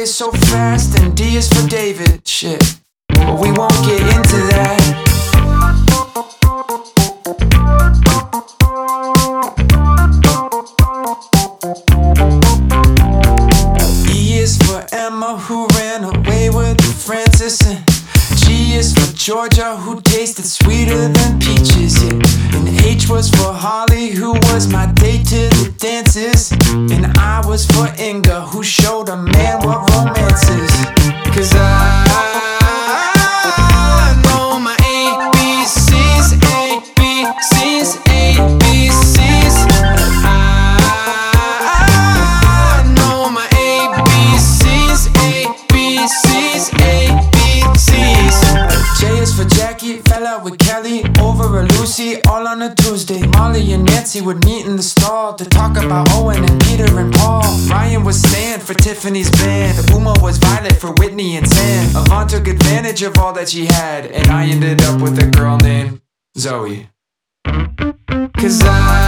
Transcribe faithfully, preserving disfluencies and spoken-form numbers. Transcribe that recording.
is so fast and D is for David. Shit, but we won't get into that. E is for Emma, who ran away with Francis. And G is for Georgia, who tasted sweeter than peaches, yeah. And H was for Holly, who was my date to the dances. And I was for Inga, who showed a man what romance is. Cause I, I know my A B Cs, A B Cs, A B Cs. I, I know my A B Cs, A B Cs, A B Cs. J is for Jackie, fell out with Kelly over a Lucy, all on a Tuesday. Molly and Nancy would meet in the stall to talk about Owen and Peter and Paul. Ryan was Stan for Tiffany's band. Uma was Violet for Whitney and Sam. Yvonne took advantage of all that she had, and I ended up with a girl named Zoe. Cause I